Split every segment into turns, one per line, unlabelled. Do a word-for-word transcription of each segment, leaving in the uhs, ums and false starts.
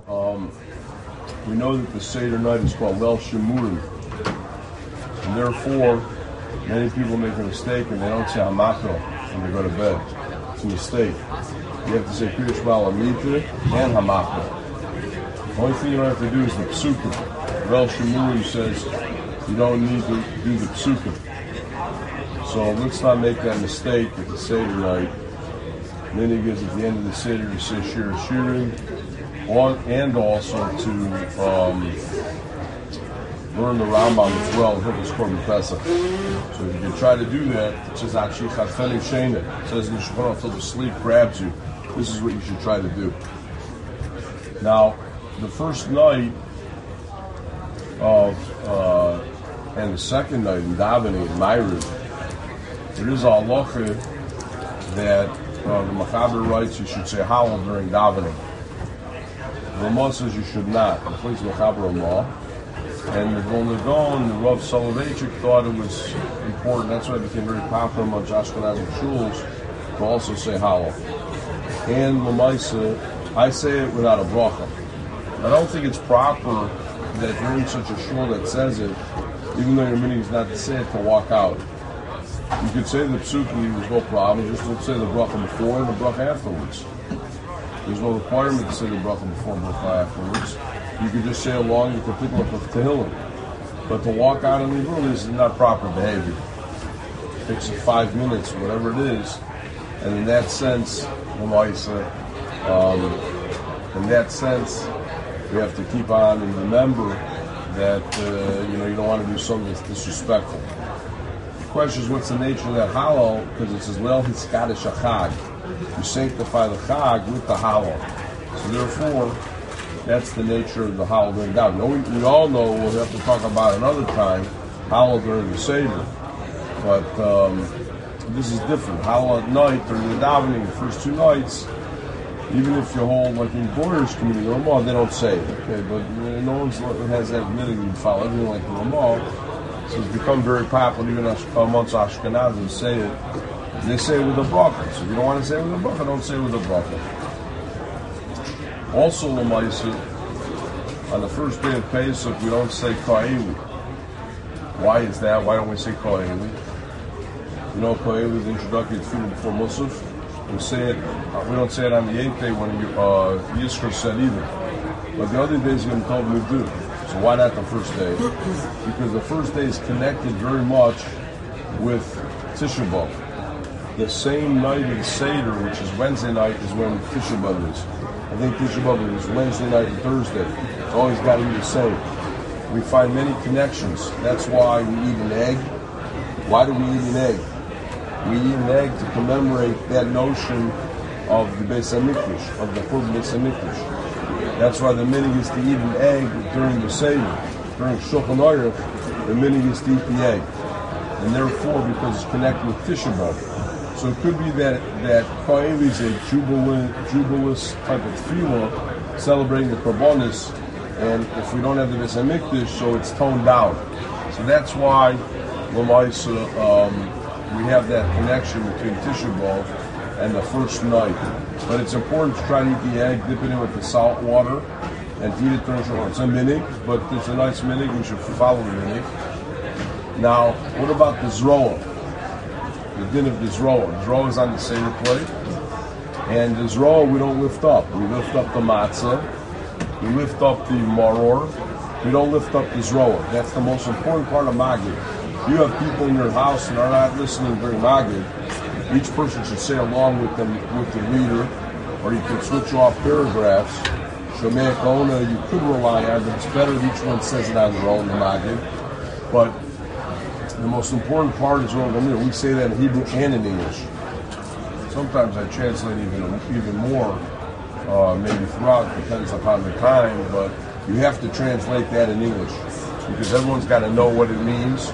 Um, we know that the Seder night is called Leil Shemurim, and therefore many people make a mistake and they don't say Hamakel when they go to bed. It's a mistake. You have to say Kriya Shema Lamitra and Hamakel. The only thing you don't have to do is the Psukim. Leil Shemurim says you don't need to do the Psukim. So let's not make that mistake at the Seder night. Minig is at the end of the Seder to say Shir Shirim, and also to um, learn the Rambam as well, Hilchos Korban Pesach. So if you can try to do that, it says Achi Chafeni Sheina. It says in the Shulchan until the sleep grabs you. This is what you should try to do. Now, the first night of uh, and the second night in davening in Ma'ariv, there is a halacha that uh, the Machaber writes you should say Hallel during davening. The Ramah says you should not. It plays Machaber Ramah. And the Vilna Gaon, the Rav Soloveitchik thought it was important. That's why it became very popular among Ashkenazi shuls to also say Hallel. And Lamaisa, I say it without a bracha. I don't think it's proper that you're in such a shul that says it, even though your meaning is not to say it, to walk out. You could say the psuki, there's no problem, just don't say the bracha before and the bracha afterwards. There's no requirement to say the bracha before and bracha afterwards. You could just say along with the particular of Tehillim. But to walk out and leave early is not proper behavior. It takes five minutes, whatever it is. And in that sense, um, in that sense, we have to keep on and remember that uh, you know you don't want to do something that's disrespectful. The question is, what's the nature of that Hallel? Because it says, Leil Hiskadish HaChag. You sanctify the Chag with the Hallel. So therefore, that's the nature of the Hallel during davening. We, we all know, we'll have to talk about another time, Hallel during the Seder. But um, this is different. Hallel at night during the davening, the first two nights, even if you hold, like in Goyer's community, the Ramah, they don't say it. Okay, but uh, no one has that ability to follow everything like the Ramah. So it's become very popular, even amongst Ashkenazim, to say it. They say it with a bracha. So if you don't want to say it with a bracha, don't say it with a bracha. Also, Lamaisa, on the first day of Pesach, we don't say Ka'eli. Why is that? Why don't we say Ka'eli? You know, Ka'eli is the introductory tefillah before Musaf. We say it. We don't say it on the eighth day when uh, Yisro said either. But the other days you told me to do. So why not the first day? Because the first day is connected very much with Tisha B'Av. The same night of the Seder, which is Wednesday night, is when Tisha B'Av is. I think Tisha B'Av is Wednesday night and Thursday. It's always got to be the same. We find many connections. That's why we eat an egg. Why do we eat an egg? We eat an egg to commemorate that notion of the Beis HaMikdash, of the Churban Beis HaMikdash. That's why the minig is to eat an egg during the Seder. During Shulchan Aruch, the minig is to eat the egg. And therefore, because it's connected with Tisha B'Av. So it could be that that Ka'eli is a jubilant, jubilous type of tefillah, celebrating the Korbanos, and if we don't have the Beis HaMikdash, so it's toned down. So that's why L'maisa, um, we have that connection between Tisha B'Av and the first night. But it's important to try to eat the egg, dip it in with the salt water, and to eat it during Shabbat. It's a minig, but it's a nice minig. We should follow the minig. Now, what about the zroa? The din of the zroa. The zroa is on the Seder plate, and the zroa we don't lift up. We lift up the matzah. We lift up the maror. We don't lift up the zroa. That's the most important part of Magid. You have people in your house and are not listening during Magid. Each person should say along with them with the reader, or you can switch off paragraphs. Shomei Kona, you could rely on, but it's better if each one says it on their own, the Magid. But the most important part is what we're We say that in Hebrew and in English. Sometimes I translate even even more, uh, maybe throughout, depends upon the time, but you have to translate that in English because everyone's got to know what it means.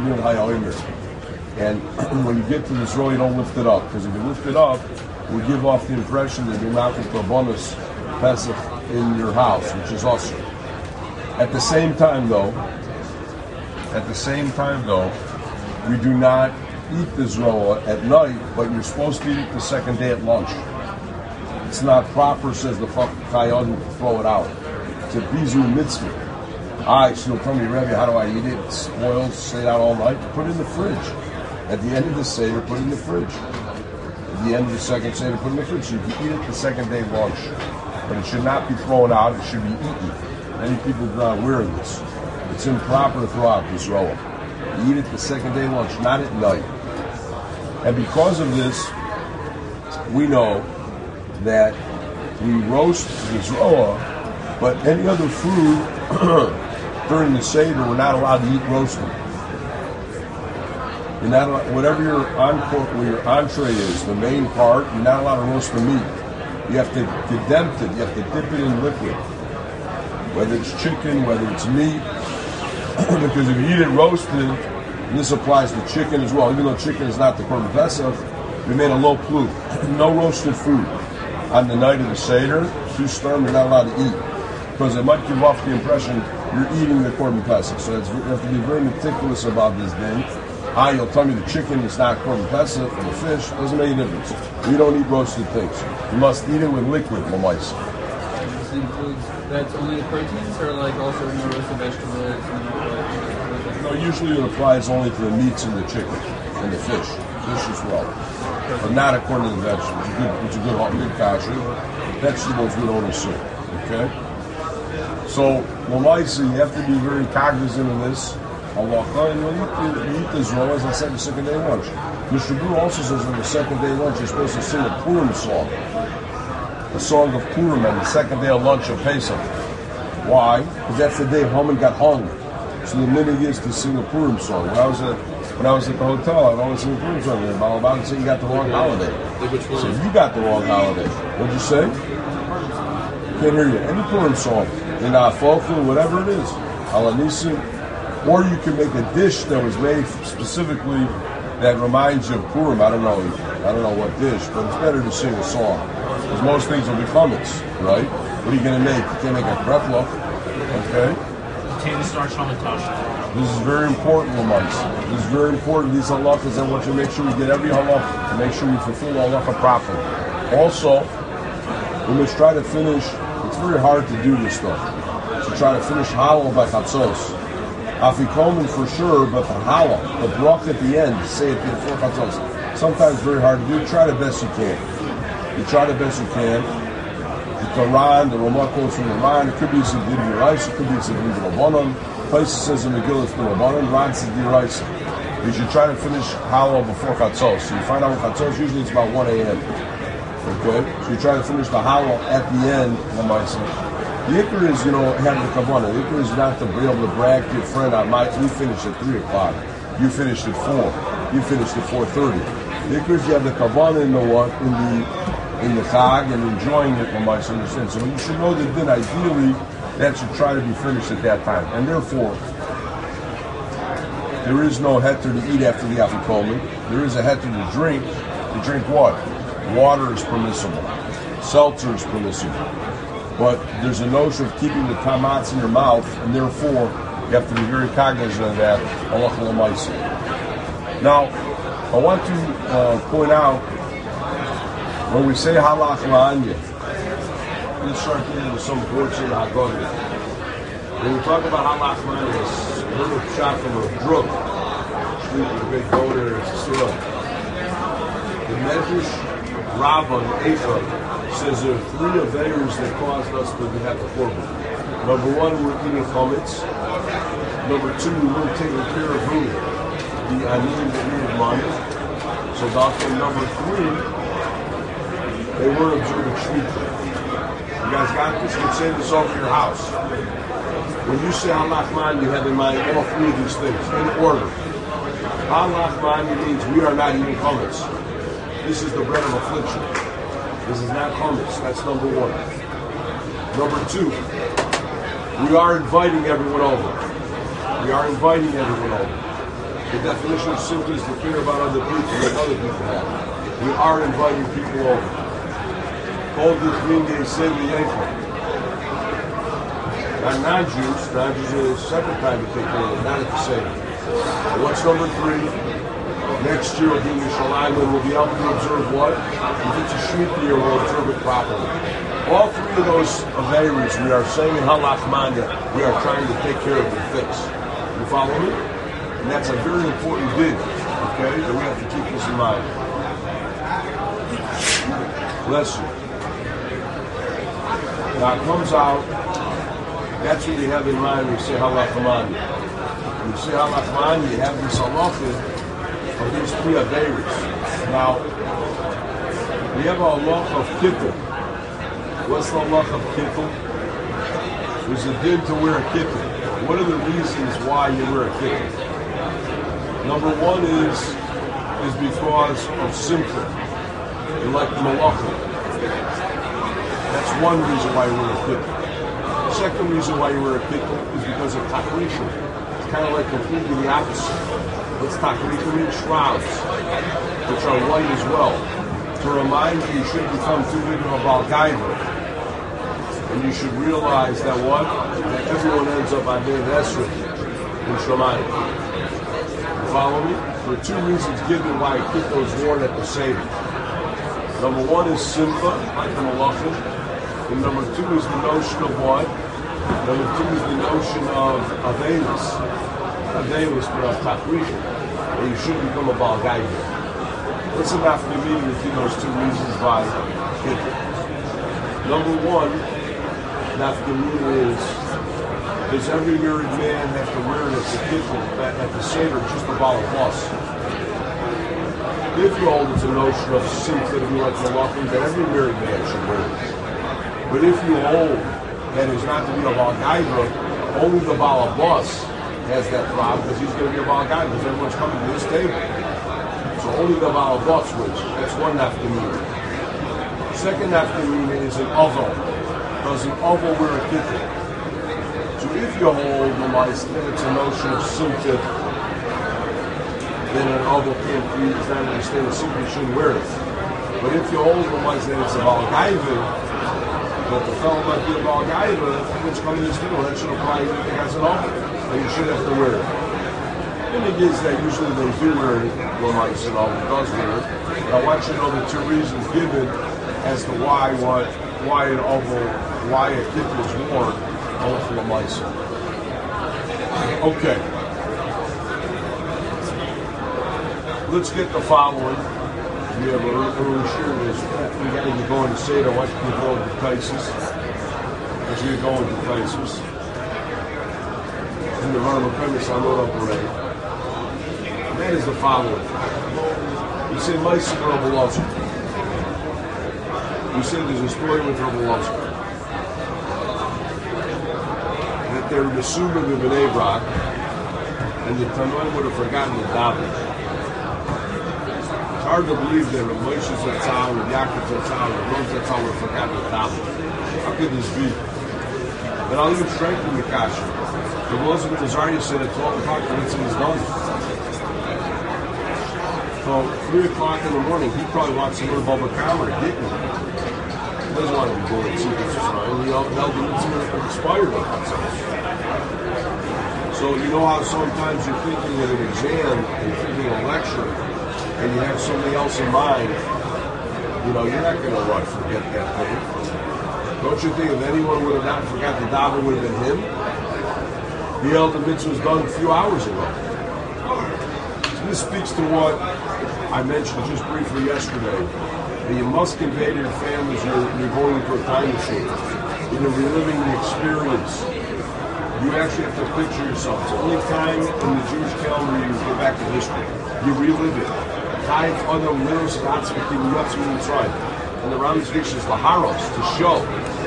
And when you get to this row, you don't lift it up, because if you lift it up, we give off the impression that you're not with the bonus Pesach in your house, which is awesome. At the same time, though, at the same time, though, we do not eat the zroa at night, but you're supposed to eat it the second day at lunch. It's not proper, says the Chayyim, to throw it out. It's a bizu mitzvah. Alright, so you'll tell me, Rebbe, how do I eat it? It spoils, stay out all night. Put it in the fridge. At the end of the Seder, put it in the fridge. At the end of the second Seder, put it in the fridge. So you can eat it the second day lunch. But it should not be thrown out, it should be eaten. Many people are not aware of this. It's improper to throw out this roa. You eat it the second day lunch, not at night. And because of this, we know that we roast this roa, but any other food during the Seder, we're not allowed to eat roasted. You're not allowed, whatever your encore, your entree is, the main part, you're not allowed to roast the meat. You have to gedempt it. You have to dip it in liquid, whether it's chicken, whether it's meat. Because if you eat it roasted, and this applies to chicken as well, even though chicken is not the Korban Pesach, we made a low plu. No roasted food on the night of the Seder. Too stern, you're not allowed to eat, because it might give off the impression you're eating the Korban Pesach. So that's, you have to be very meticulous about this thing. Ah, you'll tell me the chicken is not Korban Pesach, or the fish, doesn't make a difference. We don't eat roasted things. You must eat it with liquid, Lamaisa.
This includes, that's only the proteins, or like also no roasted vegetables? And
No, usually it applies only to the meats and the chicken, and the fish. Fish as well. But not according to the vegetables. It's a good, it's a good, good kasha. Vegetables we don't assume, okay? So, Lamaisa, you have to be very cognizant of this. Allah, and when you eat this roll, as I said, the second day lunch. Mister Brew also says on the second day lunch, you're supposed to sing a Purim song. A song of Purim on the second day of lunch of Pesach. Why? Because that's the day Haman got hung. So the minhag is to sing a Purim song. When I was at, when I was at the hotel, I'd always sing a Purim song. And I'm about to say you got the wrong holiday. So you got the wrong holiday. What'd you say? Can't hear you. Any Purim song. In Afofu, whatever it is. Alanisim. Or you can make a dish that was made specifically that reminds you of Purim. I don't know, I don't know what dish, but it's better to sing a song. Because most things will be chametz, right? What are you going to make? You can't make a krepla, okay?
Potato starch on the tasha.
This is very important, Lamais. This is very important. These halachas, I want you to make sure we get every halacha, to make sure we fulfill the halacha properly. Also, we must try to finish. It's very hard to do this stuff. To try to finish halal by chatzos. Afikomen for sure, but the halal, the brach at the end, say it before chatzos. Sometimes very hard to do. Try the best you can. You try the best you can. The Quran, the Ramah quotes from the Quran. It could be some Dibbi Rice. It could be some Dibbi Rabbanon. Places says in Megillah it's the Rabbanon. Ran says Dibbi Rice. You should try to finish halal before chatzos. So you find out what chatzos usually it's about one a.m. Okay, so you try to finish the halal at the end. The ikr is, you know, having the kavanah. The ikr is not to be able to brag to your friend, I might, you finished at three o'clock. You finished at four. You finished at four thirty. The ikr is you have the kavanah in the what? In the in the chag and enjoying it, Lamais, in the sense. So you should know that then ideally that should try to be finished at that time. And therefore, there is no heter to eat after the afikomen. There is a heter to drink. To drink what? Water is permissible. Seltzer is permissible. But there's a notion of keeping the kamats in your mouth, and therefore you have to be very cognizant of that. Now, I want to uh, point out, when we say halach la'anya, let's start getting with some words in Haggadah. When we talk about halach la'anya, it's a little shot from a brook. Street with a big boat there, it's a syrup. The Medrash Rabbah Echa says there are three aveiros that caused us to have the korban. Number one, we're eating chametz. Number two, we weren't taking care of who? The anim that needed money. So doctor, number three, they weren't observing shmita. You guys got this? You can say this over your house. When you say halach man, you have in mind all three of these things in order. Halach man means we are not eating chametz. This is the bread of affliction. This is not chametz. That's number one. Number two, we are inviting everyone over. We are inviting everyone over. The definition of simple is to care about other people like other people have. We are inviting people over. Hold this mean they say the yankel. Not non-Jews. Non-Jews are a separate time to take care of, not at the same. And what's number three? Next year will be Yerushalayim, and we'll be able to observe what? If it's a Shemitah year, we'll observe it properly. All three of those averis we are saying in Halachmanya, we are trying to take care of and fix. You follow me? And that's a very important din, okay? And we have to keep this in mind. Bless you. Now it comes out, that's what you have in mind when you say Halachmanya. When you say Halachmanya, you have this halacha of these three averis. Now, we have a halacha of kittel. What's the halacha of kittel? There's a din to wear a kittel. What are the reasons why you wear a kittel? Number one is is because of simcha. You like the malacha. That's one reason why you wear a kittel. The second reason why you wear a kittel is because of takrisha. It's kind of like completely the opposite. Let's talk about shrouds, which are white as well. To remind you, you should become too big of a Balgaiva. And you should realize that what? That everyone ends up on their Esrei in Shemayim. You follow me? There are two reasons given why a kippah is worn at the Seder. Number one is simcha, like the malachim. And number two is the notion of what? Number two is the notion of avelis. Avelis for a takrisha. And you should become a Baal Gaiva. What's the meaning between those two reasons why kippah? Number one, meaning is, does every married man have to wear it at the kippah, at the Seder, just a Baal Plus? If you hold it's a notion of simcha to be like malachim, that every married man should wear it. But if you hold that is not to be a Baal Gaiva, only the Baal Plus has that problem because he's going to be a Baal Gaiva because everyone's coming to this table. So only the Baal Plus wins. That's one nafkamina. Second nafkamina is an oval. Does an oval wear a kippah? So if you hold the mice, then it's a notion of simcha. Then an oval can't be, it's not understand the simcha, you shouldn't wear it. But if you hold the mice, then it's a Baal Gaiva. But the fellow might be a Baal Gaiva, everyone's coming to this table. That should apply to anything as an oval. And you should have to wear it. And it is that usually they do wear it, Lamites and all, it does wear it. But I want you to know the two reasons given as to why what why an oval, why a kippah is worn on for Lamites. Okay. Let's get the following. We have a little sure this. We got to get going to say that I want you to go into places. Let's get going to places. In the Varma premise, I'm not up already. And that is the following. We say Maisa Robolovsky. We say there's a story with Robolovsky. That they're the Suba of B'nai Brak, and the Tanoim would have forgotten the davening. It's hard to believe that Moshe Zatzal, and Yaakov Zatzal, and Rose Zatzal would have forgotten the davening. How could this be? But I'll even strengthen the kasha. The Muslim Nazariah said at twelve o'clock the mitzvah is done. So, three o'clock in the morning, he probably wants to learn Baba Kama, didn't he? He doesn't want to be doing secrets or something. He held the mitzvah expired on himself. So, you know how sometimes you're thinking of an exam, and you're thinking of a lecture, and you have somebody else in mind, you know, you're not going to what, forget that thing. Don't you think if anyone would have not forgot the daven would have been him? The elder mitzvah was done a few hours ago. So this speaks to what I mentioned just briefly yesterday. That you must convey to your families you're, you're going into a time machine. You're reliving the experience. You actually have to picture yourself. It's the only time in the Jewish calendar you go back to history. You relive it. And the Rambam's dictation is laharos, to show.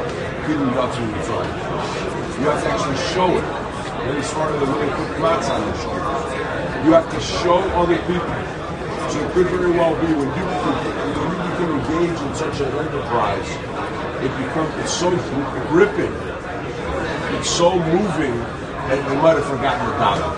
You have to actually show it. Then he started the way to put mats on the shoulder. You have to show other people. So it could very well be when you, when you become engaged in such an enterprise, it becomes it's so gripping, it's so moving that they might have forgotten the daven.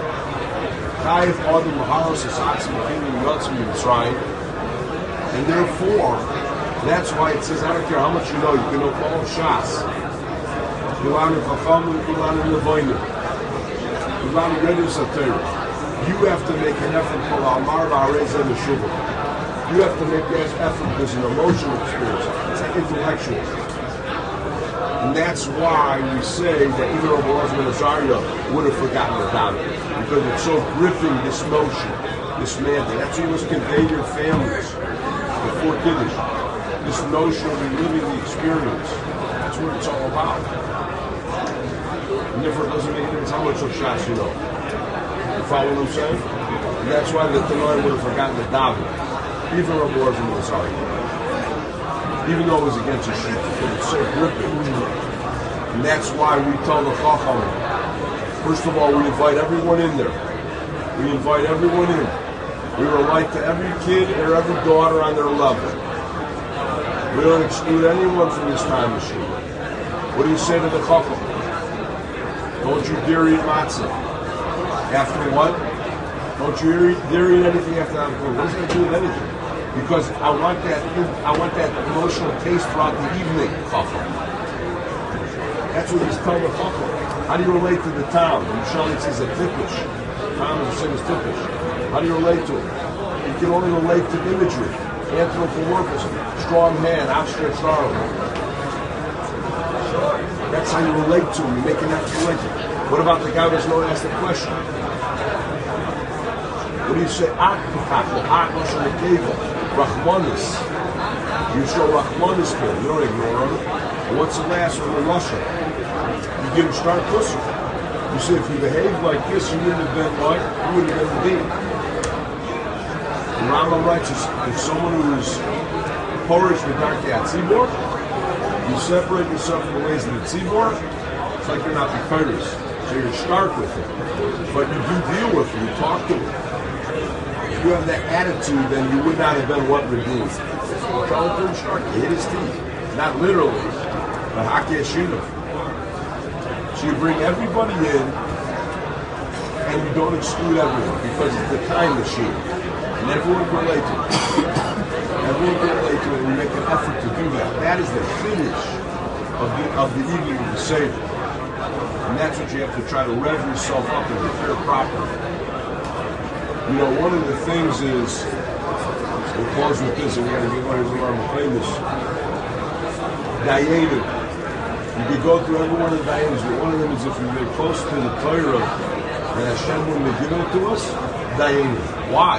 And therefore, that's why it says, I don't care how much you know, you can know all of Shas. You learn in Chacham, you learn in Levoinim. You learn in Redus HaTorah. You have to make an effort for Amar Ba'arez and Shuvah. You have to make that effort because it's an emotional experience. It's an intellectual. And that's why we say that even though Elazar Azaria would have forgotten the David, because it's so gripping, this notion, this mandate. That's what was conveyed to your families before Kiddush. This notion of reliving the experience. That's what it's all about. And therefore, it doesn't make any difference how much of Shas you know. You follow what I'm saying? And that's why the Tanoi would have forgotten the David. Even Rabbi Elazar was sorry. Even though it was against his sheep, because it's so gripping. And that's why we tell the Chacham, first of all, we invite everyone in there. We invite everyone in. We relate to every kid or every daughter on their level. We don't exclude anyone from this time of Shul. What do you say to the Chacham? Don't you dare eat matzah. After what? Don't you eat, dare eat anything after that? What does that do with anything? Because I want that I want that emotional taste throughout the evening, Chacham. That's what he's telling the Chacham. How do you relate to the town? Yisrael says a tippish. Tom is saying is tippish. How do you relate to it? You can only relate to imagery, anthropomorphism, strong hand, outstretched arm. That's how you relate to him. You make an effort to relate to him. What about the guy who doesn't know to ask the question? What do you say? Ak p'chakol, ak l'shon l'kevel, rachmanis. You show rachmanis to him. You don't ignore him. And what's the last one in Russia? You give him start pussy. You say if you behaved like this, you wouldn't have been what? You wouldn't have been the dean. The Rambam writes, if someone who is porish with darkei tzibor, you separate yourself from the ways of the tzibor, it's like you're not the Kurdish. So you're stark with him. But you do deal with him, you talk to him. If you have that attitude, then you would not have been what redeemed. You hit his teeth. Not literally, but Hakeh Shina. So you bring everybody in, and you don't exclude everyone, because it's the time machine. And everyone can relate to it. Everyone can relate to it, and we make an effort to do that. That is the finish of the, of the evening of the Seder. And that's what you have to try to rev yourself up and prepare properly. You know, one of the things is, we'll close with this, and we're going to get one of the famous Dayanim. You could go through every one of the Dayanim, but one of them is if we get close to the Torah that Hashem wouldn't have given it to us, Dayanim. Why?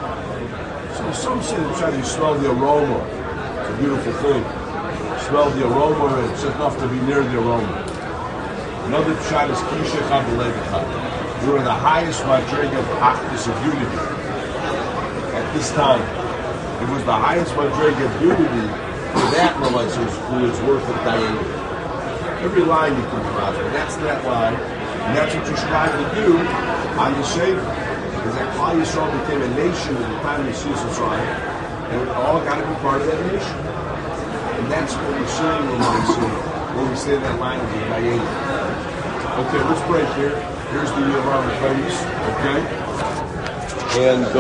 So some say that try to smell the aroma. It's a beautiful thing. Smell the aroma, and it's enough to be near the aroma. Another shot is Kisha Chabalevicha. We were the highest madrega of actus of unity at this time. It was the highest madrega of unity for that Melechus who is worth of Dayanim. Every line you can cross, but that's that line, and that's what you strive to do on the Seder. Because that Klal Yisrael became a nation at the time of the Yisrael, and we all got to be part of that nation. And that's what we're saying when we say, when we say that line of the Dayanim. Okay, let's break here. Here's the Yom okay? And